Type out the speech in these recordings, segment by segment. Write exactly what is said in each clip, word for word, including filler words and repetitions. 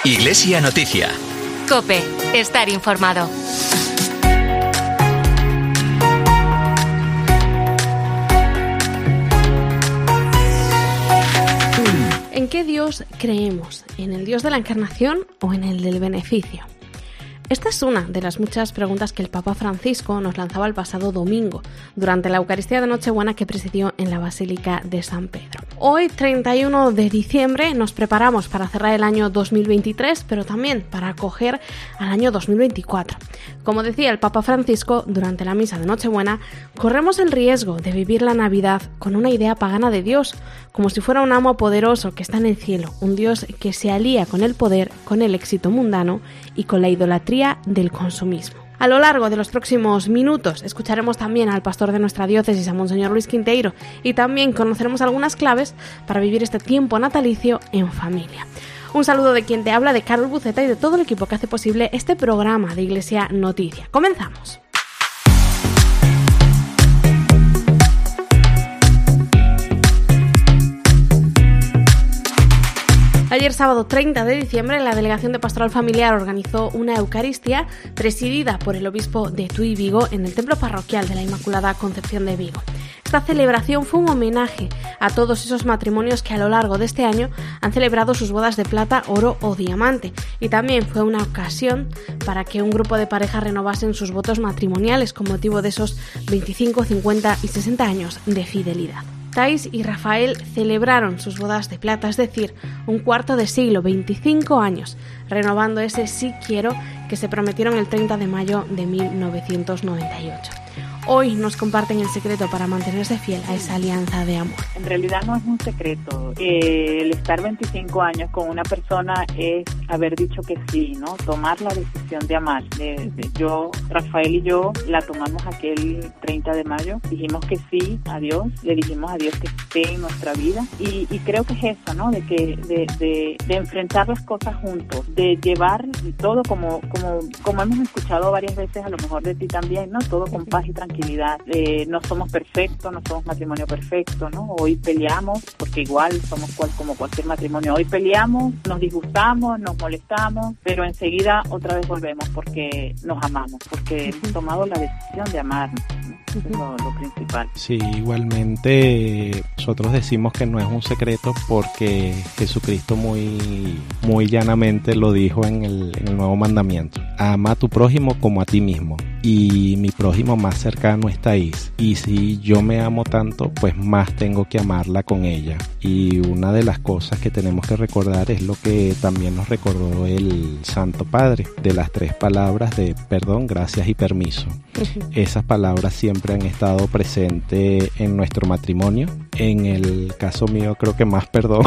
Iglesia Noticia. COPE. Estar informado. ¿En qué Dios creemos? ¿En el Dios de la Encarnación o en el del beneficio? Esta es una de las muchas preguntas que el Papa Francisco nos lanzaba el pasado domingo, durante la Eucaristía de Nochebuena que presidió en la Basílica de San Pedro. Hoy, treinta y uno de diciembre, nos preparamos para cerrar el año dos mil veintitrés, pero también para acoger al año dos mil veinticuatro. Como decía el Papa Francisco durante la misa de Nochebuena, corremos el riesgo de vivir la Navidad con una idea pagana de Dios, como si fuera un amo poderoso que está en el cielo, un Dios que se alía con el poder, con el éxito mundano y con la idolatría del consumismo. A lo largo de los próximos minutos escucharemos también al pastor de nuestra diócesis, a Monseñor Luis Quinteiro, y también conoceremos algunas claves para vivir este tiempo natalicio en familia. Un saludo de quien te habla, de Carol Buceta y de todo el equipo que hace posible este programa de Iglesia Noticia. Comenzamos. Ayer sábado treinta de diciembre, la Delegación de Pastoral Familiar organizó una Eucaristía presidida por el obispo de Tui Vigo en el Templo Parroquial de la Inmaculada Concepción de Vigo. Esta celebración fue un homenaje a todos esos matrimonios que a lo largo de este año han celebrado sus bodas de plata, oro o diamante, y también fue una ocasión para que un grupo de parejas renovasen sus votos matrimoniales con motivo de esos veinticinco, cincuenta y sesenta años de fidelidad. Thais y Rafael celebraron sus bodas de plata, es decir, un cuarto de siglo, veinticinco años, renovando ese sí quiero que se prometieron el treinta de mayo de mil novecientos noventa y ocho. Hoy nos comparten el secreto para mantenerse fiel a esa alianza de amor. En realidad no es un secreto. Eh, el estar veinticinco años con una persona es haber dicho que sí, ¿no? Tomar la decisión de amar. De, de, yo, Rafael y yo la tomamos aquel treinta de mayo. Dijimos que sí a Dios, le dijimos a Dios que esté en nuestra vida. Y, y creo que es eso, ¿no? De que de, de, de enfrentar las cosas juntos, de llevar todo como, como, como hemos escuchado varias veces, a lo mejor de ti también, ¿no? Todo con paz y tranquilidad. Eh, no somos perfectos, no somos matrimonio perfecto, ¿no? Hoy peleamos, porque igual somos cual, como cualquier matrimonio. Hoy peleamos, nos disgustamos, nos molestamos, pero enseguida otra vez volvemos porque nos amamos, porque hemos tomado la decisión de amarnos, ¿no? Eso es lo, lo principal. Sí, igualmente nosotros decimos que no es un secreto porque Jesucristo muy, muy llanamente lo dijo en el, en el nuevo mandamiento. Ama a tu prójimo como a ti mismo. Y mi prójimo más cercano es Thais. Y si yo me amo tanto, pues más tengo que amarla con ella. Y una de las cosas que tenemos que recordar es lo que también nos recordó el Santo Padre, de las tres palabras de perdón, gracias y permiso. Esas palabras siempre han estado presentes en nuestro matrimonio. En el caso mío creo que más perdón.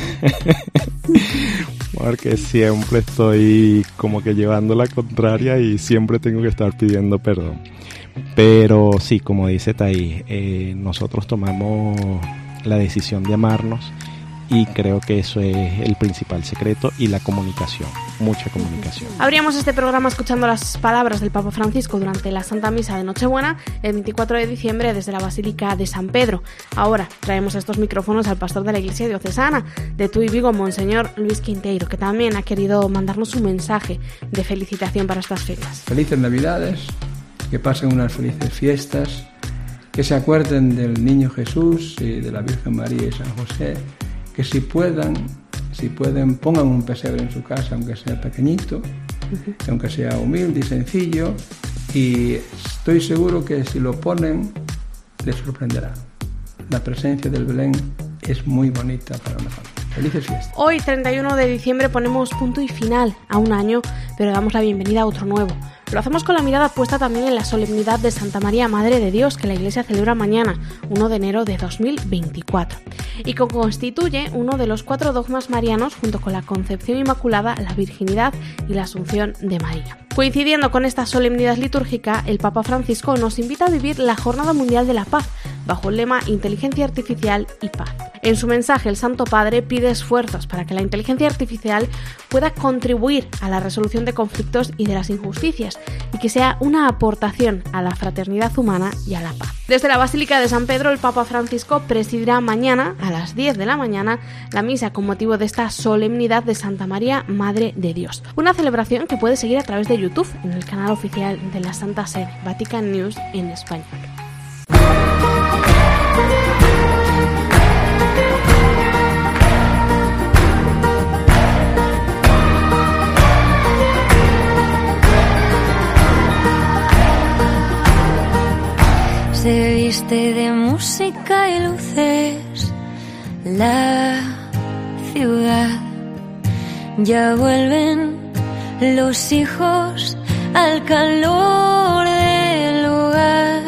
Porque siempre estoy como que llevando la contraria y siempre tengo que estar pidiendo perdón. Pero sí, como dice Thais, eh, nosotros tomamos la decisión de amarnos y creo que eso es el principal secreto, y la comunicación, mucha comunicación. Abríamos este programa escuchando las palabras del Papa Francisco durante la Santa Misa de Nochebuena el veinticuatro de diciembre desde la Basílica de San Pedro. Ahora traemos a estos micrófonos al pastor de la Iglesia Diocesana de Tui Vigo, Monseñor Luis Quinteiro, que también ha querido mandarnos un mensaje de felicitación para estas fechas. Felices Navidades, que pasen unas felices fiestas, que se acuerden del Niño Jesús y de la Virgen María y San José, que si puedan, si pueden, pongan un pesebre en su casa, aunque sea pequeñito, uh-huh. aunque sea humilde y sencillo, y estoy seguro que si lo ponen, les sorprenderá. La presencia del Belén es muy bonita para una familia. Felices fiestas. Hoy, treinta y uno de diciembre, ponemos punto y final a un año, pero damos la bienvenida a otro nuevo. Lo hacemos con la mirada puesta también en la solemnidad de Santa María, Madre de Dios, que la Iglesia celebra mañana, primero de enero de dos mil veinticuatro, y que constituye uno de los cuatro dogmas marianos junto con la Concepción Inmaculada, la Virginidad y la Asunción de María. Coincidiendo con esta solemnidad litúrgica, el Papa Francisco nos invita a vivir la Jornada Mundial de la Paz, bajo el lema Inteligencia Artificial y Paz. En su mensaje, el Santo Padre pide esfuerzos para que la inteligencia artificial pueda contribuir a la resolución de conflictos y de las injusticias y que sea una aportación a la fraternidad humana y a la paz. Desde la Basílica de San Pedro, el Papa Francisco presidirá mañana a las diez de la mañana la misa con motivo de esta solemnidad de Santa María, Madre de Dios. Una celebración que puede seguir a través de YouTube en el canal oficial de la Santa Sede, Vatican News en español. Se viste de música y luces la ciudad. Ya vuelven los hijos al calor del hogar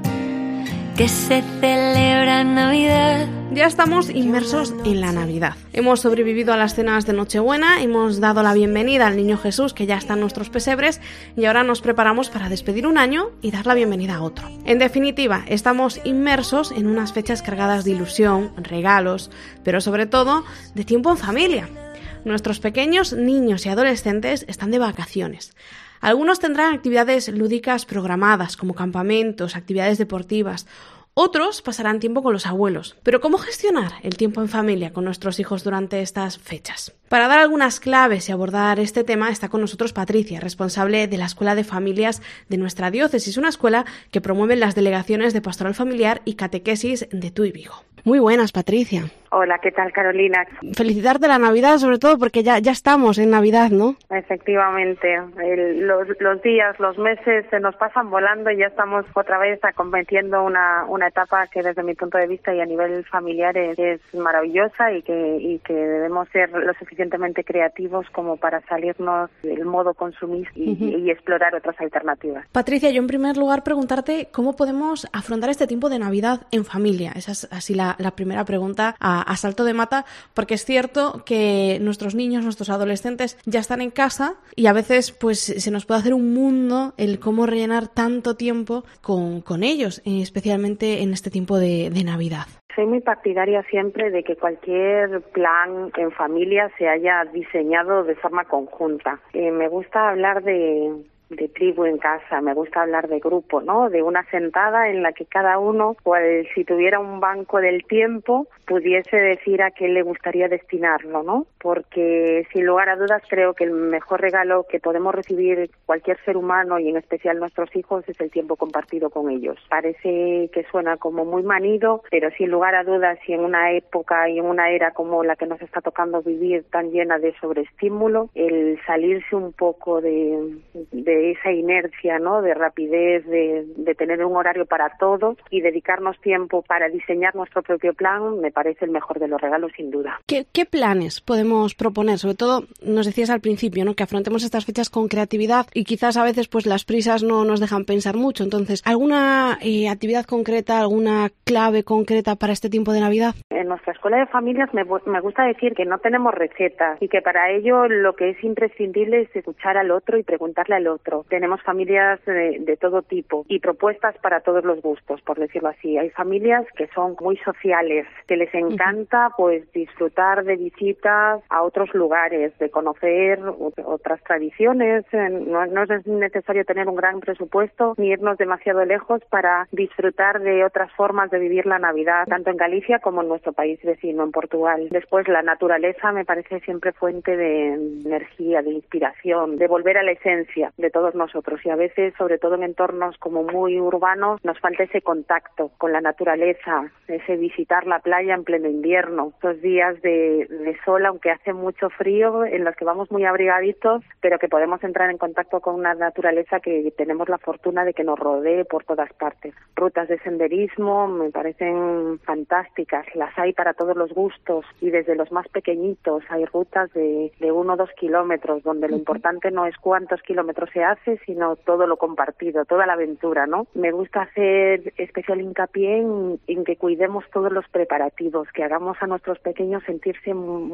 que se celebra Navidad. Ya estamos inmersos en la Navidad. Hemos sobrevivido a las cenas de Nochebuena, hemos dado la bienvenida al Niño Jesús que ya está en nuestros pesebres y ahora nos preparamos para despedir un año y dar la bienvenida a otro. En definitiva, estamos inmersos en unas fechas cargadas de ilusión, regalos, pero sobre todo de tiempo en familia. Nuestros pequeños niños y adolescentes están de vacaciones. Algunos tendrán actividades lúdicas programadas como campamentos, actividades deportivas. Otros pasarán tiempo con los abuelos. Pero ¿cómo gestionar el tiempo en familia con nuestros hijos durante estas fechas? Para dar algunas claves y abordar este tema está con nosotros Patricia, responsable de la Escuela de Familias de nuestra diócesis, una escuela que promueve las delegaciones de Pastoral Familiar y Catequesis de Tuy Vigo. Muy buenas, Patricia. Hola, ¿qué tal, Carolina? Felicitarte la Navidad, sobre todo porque ya, ya estamos en Navidad, ¿no? Efectivamente, el, los, los días, los meses se nos pasan volando y ya estamos otra vez acometiendo una, una etapa que desde mi punto de vista y a nivel familiar es, es maravillosa y que, y que debemos ser lo suficientemente creativos como para salirnos del modo consumista y, uh-huh. y explorar otras alternativas. Patricia, yo en primer lugar preguntarte cómo podemos afrontar este tiempo de Navidad en familia. Esa es así la, la primera pregunta a, a salto de mata, porque es cierto que nuestros niños, nuestros adolescentes ya están en casa y a veces pues se nos puede hacer un mundo el cómo rellenar tanto tiempo con, con ellos, especialmente en este tiempo de, de Navidad. Soy muy partidaria siempre de que cualquier plan en familia se haya diseñado de forma conjunta. Eh, me gusta hablar de... de tribu en casa, me gusta hablar de grupo, ¿no? De una sentada en la que cada uno, cual si tuviera un banco del tiempo, pudiese decir a qué le gustaría destinarlo, ¿no? Porque sin lugar a dudas creo que el mejor regalo que podemos recibir cualquier ser humano y en especial nuestros hijos es el tiempo compartido con ellos. Parece que suena como muy manido, pero sin lugar a dudas y en una época y en una era como la que nos está tocando vivir tan llena de sobreestímulo, el salirse un poco de, de esa inercia, ¿no? De rapidez, de, de tener un horario para todo y dedicarnos tiempo para diseñar nuestro propio plan, me parece el mejor de los regalos sin duda. ¿Qué, qué planes podemos proponer? Sobre todo, nos decías al principio, ¿no? Que afrontemos estas fechas con creatividad y quizás a veces pues las prisas no nos dejan pensar mucho. Entonces, ¿alguna eh, actividad concreta, alguna clave concreta para este tiempo de Navidad? En nuestra escuela de familias me, me gusta decir que no tenemos recetas y que para ello lo que es imprescindible es escuchar al otro y preguntarle al otro. Tenemos familias de, de todo tipo y propuestas para todos los gustos, por decirlo así. Hay familias que son muy sociales, que les encanta pues disfrutar de visitas a otros lugares, de conocer otras tradiciones. No, no es necesario tener un gran presupuesto ni irnos demasiado lejos para disfrutar de otras formas de vivir la Navidad, tanto en Galicia como en nuestro país vecino, en Portugal. Después, la naturaleza me parece siempre fuente de energía, de inspiración, de volver a la esencia de todos nosotros. Y a veces, sobre todo en entornos como muy urbanos, nos falta ese contacto con la naturaleza, ese visitar la playa en pleno invierno, esos días de, de sol, aunque hace mucho frío, en los que vamos muy abrigaditos, pero que podemos entrar en contacto con una naturaleza que tenemos la fortuna de que nos rodee por todas partes. Rutas de senderismo me parecen fantásticas, las hay para todos los gustos y desde los más pequeñitos hay rutas de, de uno o dos kilómetros, donde lo importante no es cuántos kilómetros se hace, sino todo lo compartido, toda la aventura, ¿no? Me gusta hacer especial hincapié en, en que cuidemos todos los preparativos, que hagamos a nuestros pequeños sentirse muy protagonistas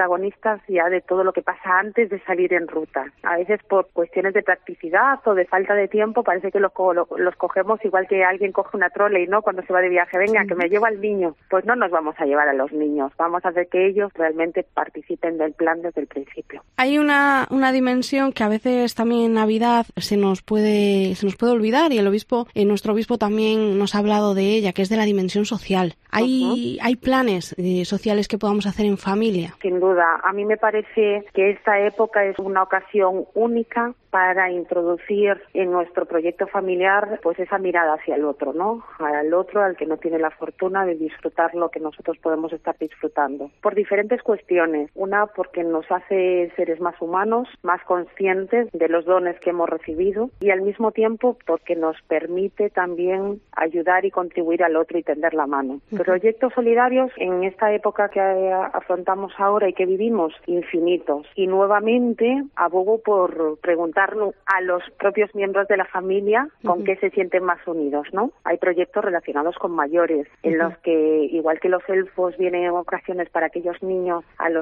protagonistas ya de todo lo que pasa antes de salir en ruta. A veces por cuestiones de practicidad o de falta de tiempo parece que los, co- los cogemos igual que alguien coge una trole y no cuando se va de viaje, venga, que me llevo al niño. Pues no nos vamos a llevar a los niños, vamos a hacer que ellos realmente participen del plan desde el principio. Hay una, una dimensión que a veces también en Navidad se nos puede se nos puede olvidar, y el obispo, eh, nuestro obispo también nos ha hablado de ella, que es de la dimensión social. ¿Hay, uh-huh. ¿hay planes eh, sociales que podamos hacer en familia? Sin duda. A mí me parece que esta época es una ocasión única para introducir en nuestro proyecto familiar pues esa mirada hacia el otro, ¿no? Al otro, al que no tiene la fortuna de disfrutar lo que nosotros podemos estar disfrutando. Por diferentes cuestiones. Una, porque nos hace seres más humanos, más conscientes de los dones que hemos recibido, y al mismo tiempo porque nos permite también ayudar y contribuir al otro y tender la mano. Uh-huh. Proyectos solidarios en esta época que afrontamos ahora y que vivimos, infinitos. Y nuevamente abogo por preguntar a los propios miembros de la familia con uh-huh. qué se sienten más unidos, ¿no? Hay proyectos relacionados con mayores, en uh-huh. los que, igual que los elfos vienen en ocasiones para aquellos niños a los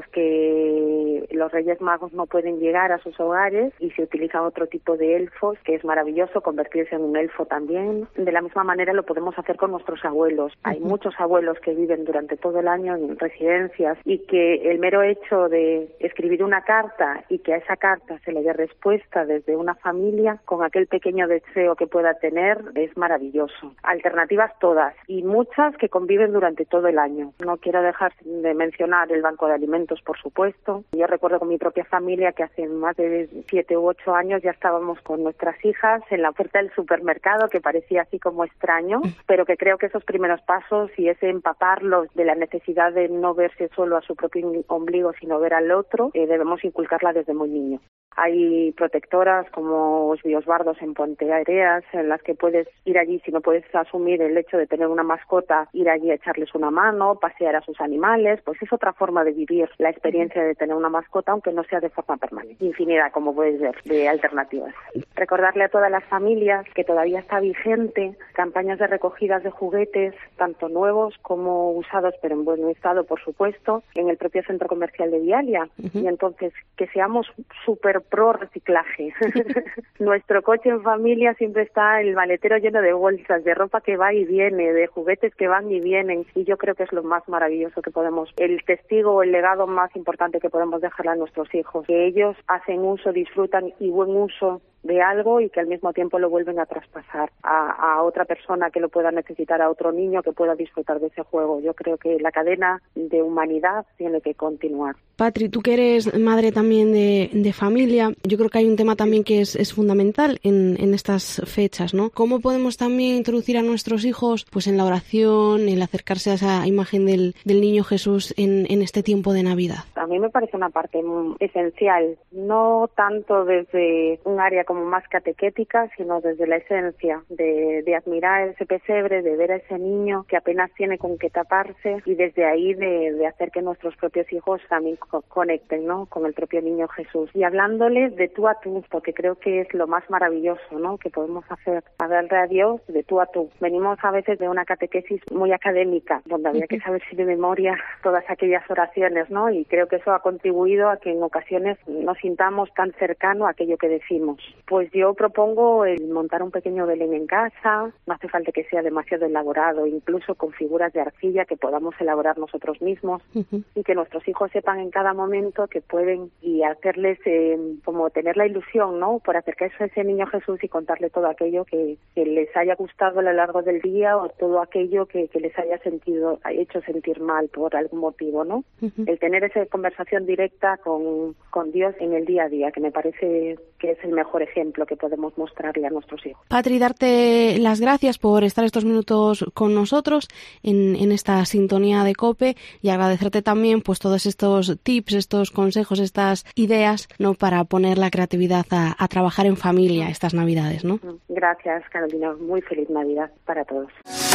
que los Reyes Magos no pueden llegar a sus hogares, y se utiliza otro tipo de elfos, que es maravilloso convertirse en un elfo también. De la misma manera lo podemos hacer con nuestros abuelos. Uh-huh. Hay muchos abuelos que viven durante todo el año en residencias, y que el mero hecho de escribir una carta y que a esa carta se le dé respuesta desde una familia con aquel pequeño deseo que pueda tener es maravilloso. Alternativas todas, y muchas que conviven durante todo el año. No quiero dejar de mencionar el banco de alimentos, por supuesto. Yo recuerdo con mi propia familia que hace más de siete u ocho años ya estábamos con nuestras hijas en la puerta del supermercado, que parecía así como extraño, pero que creo que esos primeros pasos y ese empaparlos de la necesidad de no verse solo a su propio ombligo, sino ver al otro, eh, debemos inculcarla desde muy niño. Hay protectoras como los biosbardos en Puente Areas, en las que puedes ir allí, si no puedes asumir el hecho de tener una mascota, ir allí a echarles una mano, pasear a sus animales. Pues es otra forma de vivir la experiencia de tener una mascota, aunque no sea de forma permanente. Infinidad, como puedes ver, de alternativas. Recordarle a todas las familias que todavía está vigente campañas de recogidas de juguetes, tanto nuevos como usados, pero en buen estado, por supuesto, en el propio centro comercial de Vialia. Uh-huh. Y entonces, que seamos súper pro reciclaje. Nuestro coche en familia siempre está el maletero lleno de bolsas, de ropa que va y viene, de juguetes que van y vienen, y yo creo que es lo más maravilloso que podemos, el testigo o el legado más importante que podemos dejarle a nuestros hijos, que ellos hacen uso, disfrutan y buen uso de algo, y que al mismo tiempo lo vuelven a traspasar a, a otra persona que lo pueda necesitar, a otro niño que pueda disfrutar de ese juego. Yo creo que la cadena de humanidad tiene que continuar. Patri, tú que eres madre también de, de familia, yo creo que hay un tema también que es, es fundamental en, en estas fechas, ¿no? ¿Cómo podemos también introducir a nuestros hijos pues en la oración, el acercarse a esa imagen del, del niño Jesús en, en este tiempo de Navidad? A mí me parece una parte esencial, no tanto desde un área como más catequética, sino desde la esencia de, de admirar ese pesebre, de ver a ese niño que apenas tiene con qué taparse, y desde ahí de, de hacer que nuestros propios hijos también co- conecten, ¿no?, con el propio niño Jesús, y hablándoles de tú a tú, porque creo que es lo más maravilloso, ¿no?, que podemos hacer, hablarle a Dios de tú a tú. Venimos a veces de una catequesis muy académica, donde había que saber si de memoria todas aquellas oraciones, ¿no?, y creo que eso ha contribuido a que en ocasiones nos sintamos tan cercano a aquello que decimos. Pues yo propongo el montar un pequeño Belén en casa, no hace falta que sea demasiado elaborado, incluso con figuras de arcilla que podamos elaborar nosotros mismos, uh-huh. y que nuestros hijos sepan en cada momento que pueden, y hacerles eh, como tener la ilusión, ¿no?, por acercarse a ese niño Jesús y contarle todo aquello que, que les haya gustado a lo largo del día, o todo aquello que, que les haya sentido, hecho sentir mal por algún motivo, ¿no? Uh-huh. El tener esa conversación directa con, con Dios en el día a día, que me parece que es el mejor ejemplo que podemos mostrarle a nuestros hijos. Patri, darte las gracias por estar estos minutos con nosotros en, en esta sintonía de COPE, y agradecerte también pues todos estos tips, estos consejos, estas ideas, ¿no?, para poner la creatividad a, a trabajar en familia estas Navidades, ¿no? Gracias, Carolina. Muy feliz Navidad para todos.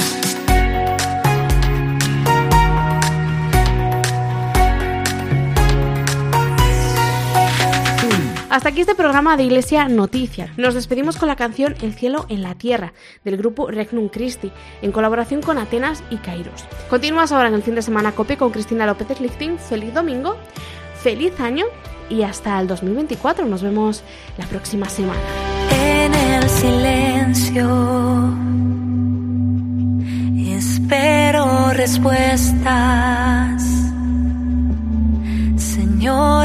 Hasta aquí este programa de Iglesia Noticias. Nos despedimos con la canción El cielo en la tierra, del grupo Regnum Christi, en colaboración con Atenas y Kairos. Continúas ahora en el fin de semana COPE con Cristina López Lichting. ¡Feliz domingo! feliz año y hasta el dos mil veinticuatro. Nos vemos la próxima semana. En el silencio espero respuestas. Señor,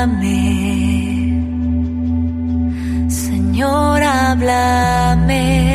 háblame. Señor, háblame.